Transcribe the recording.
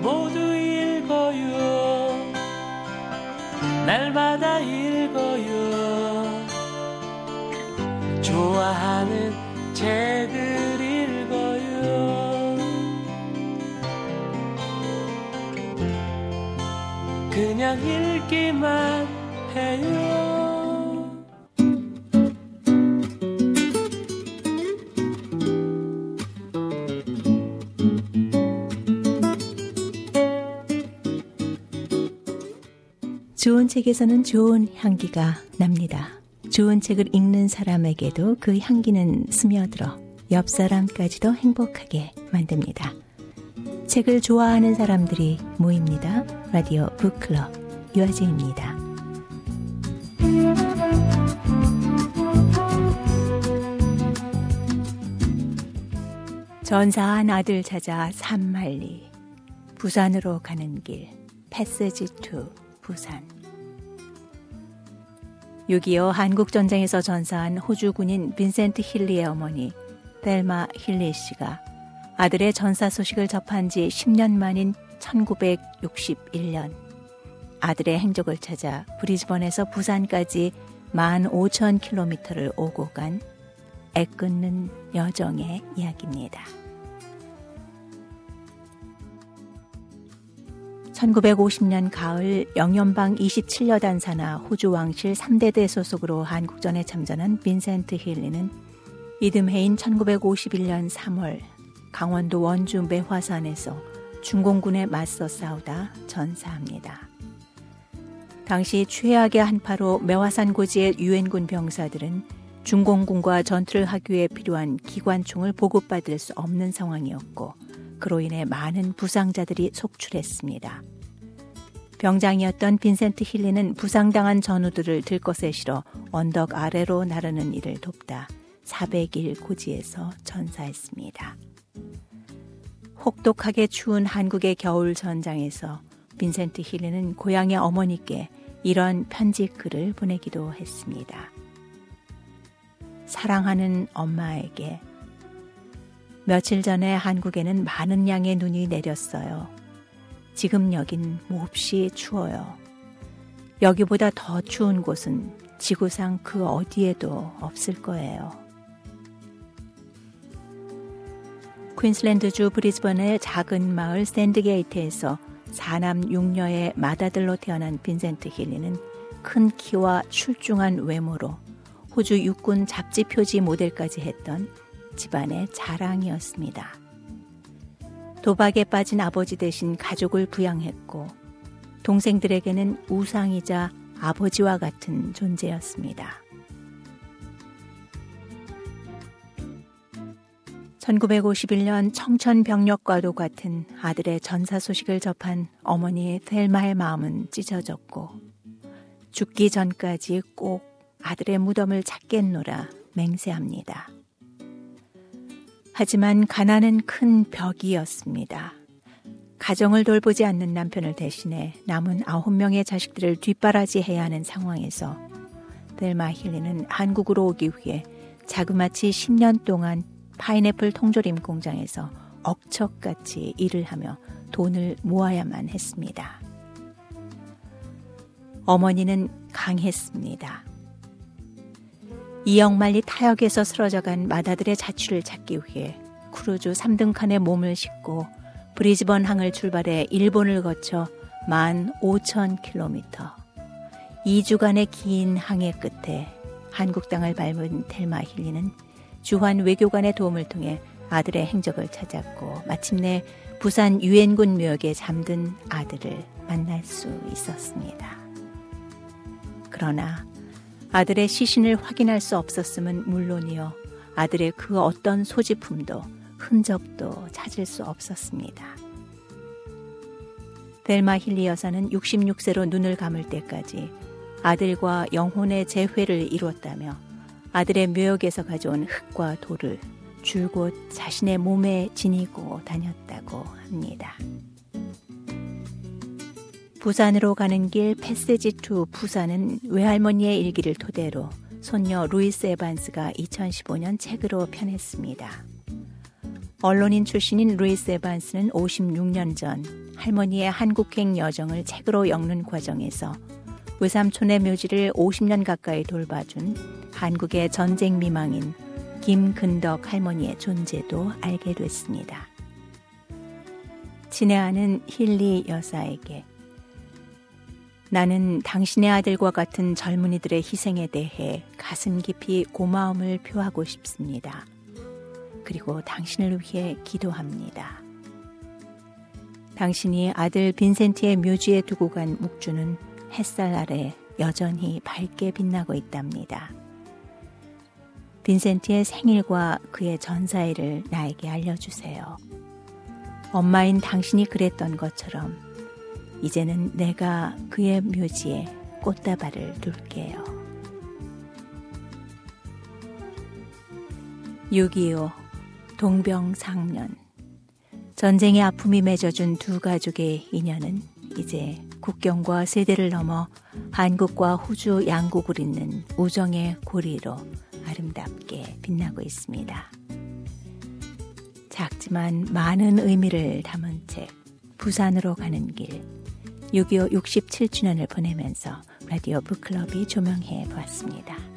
모두 읽어요. 날마다 읽어요. 좋아하는 책을 읽어요. 그냥 읽기만 해요. 좋은 책에서는 좋은 향기가 납니다. 좋은 책을 읽는 사람에게도 그 향기는 스며들어 옆 사람까지도 행복하게 만듭니다. 책을 좋아하는 사람들이 모입니다. 라디오 북클럽 유아재입니다. 전사한 아들 찾아 산만리, 부산으로 가는 길, 패세지 투 부산. 6.25 한국전쟁에서 전사한 호주 군인 빈센트 힐리의 어머니 델마 힐리 씨가 아들의 전사 소식을 접한 지 10년 만인 1961년 아들의 행적을 찾아 브리즈번에서 부산까지 15,000km를 오고 간 애끓는 여정의 이야기입니다. 1950년 가을 영연방 27여단 산하 호주 왕실 3대대 소속으로 한국전에 참전한 빈센트 힐리는 이듬해인 1951년 3월 강원도 원주 매화산에서 중공군에 맞서 싸우다 전사합니다. 당시 최악의 한파로 매화산 고지의 유엔군 병사들은 중공군과 전투를 하기 위해 필요한 기관총을 보급받을 수 없는 상황이었고 그로 인해 많은 부상자들이 속출했습니다. 병장이었던 빈센트 힐리는 부상당한 전우들을 들것에 실어 언덕 아래로 나르는 일을 돕다 400일 고지에서 전사했습니다. 혹독하게 추운 한국의 겨울 전장에서 빈센트 힐리는 고향의 어머니께 이런 편지글을 보내기도 했습니다. 사랑하는 엄마에게 며칠 전에 한국에는 많은 양의 눈이 내렸어요. 지금 여긴 몹시 추워요. 여기보다 더 추운 곳은 지구상 그 어디에도 없을 거예요. 퀸슬랜드주 브리즈번의 작은 마을 샌드게이트에서 4남 6녀의 맏아들로 태어난 빈센트 힐리는 큰 키와 출중한 외모로 호주 육군 잡지 표지 모델까지 했던 집안의 자랑이었습니다. 도박에 빠진 아버지 대신 가족을 부양했고 동생들에게는 우상이자 아버지와 같은 존재였습니다. 1951년 청천벽력과도 같은 아들의 전사 소식을 접한 어머니 델마의 마음은 찢어졌고 죽기 전까지 꼭 아들의 무덤을 찾겠노라 맹세합니다. 하지만 가난은 큰 벽이었습니다. 가정을 돌보지 않는 남편을 대신해 남은 9명의 자식들을 뒷바라지해야 하는 상황에서 델마 힐리는 한국으로 오기 위해 자그마치 10년 동안 파인애플 통조림 공장에서 억척같이 일을 하며 돈을 모아야만 했습니다. 어머니는 강했습니다. 이역만리 타역에서 쓰러져간 맏아들의 자취를 찾기 위해 크루즈 3등칸에 몸을 싣고 브리즈번 항을 출발해 일본을 거쳐 15,000km 2주간의 긴 항해 끝에 한국 땅을 밟은 델마 힐리는 주한 외교관의 도움을 통해 아들의 행적을 찾았고 마침내 부산 유엔군 묘역에 잠든 아들을 만날 수 있었습니다. 그러나 아들의 시신을 확인할 수 없었음은 물론이요. 아들의 그 어떤 소지품도 흔적도 찾을 수 없었습니다. 델마 힐리 여사는 66세로 눈을 감을 때까지 아들과 영혼의 재회를 이루었다며 아들의 묘역에서 가져온 흙과 돌을 줄곧 자신의 몸에 지니고 다녔다고 합니다. 부산으로 가는 길 패세지 투 부산은 외할머니의 일기를 토대로 손녀 루이스 에반스가 2015년 책으로 펴냈습니다. 언론인 출신인 루이스 에반스는 56년 전 할머니의 한국행 여정을 책으로 엮는 과정에서 외삼촌의 묘지를 50년 가까이 돌봐준 한국의 전쟁 미망인 김근덕 할머니의 존재도 알게 됐습니다. 친애하는 힐리 여사에게 나는 당신의 아들과 같은 젊은이들의 희생에 대해 가슴 깊이 고마움을 표하고 싶습니다. 그리고 당신을 위해 기도합니다. 당신이 아들 빈센티의 묘지에 두고 간 묵주는 햇살 아래 여전히 밝게 빛나고 있답니다. 빈센티의 생일과 그의 전사일을 나에게 알려주세요. 엄마인 당신이 그랬던 것처럼 이제는 내가 그의 묘지에 꽃다발을 둘게요. 6.25 동병상련. 전쟁의 아픔이 맺어준 두 가족의 인연은 이제 국경과 세대를 넘어 한국과 호주 양국을 잇는 우정의 고리로 아름답게 빛나고 있습니다. 작지만 많은 의미를 담은 책 부산으로 가는 길 6.25 67주년을 보내면서 라디오 북클럽이 조명해 보았습니다.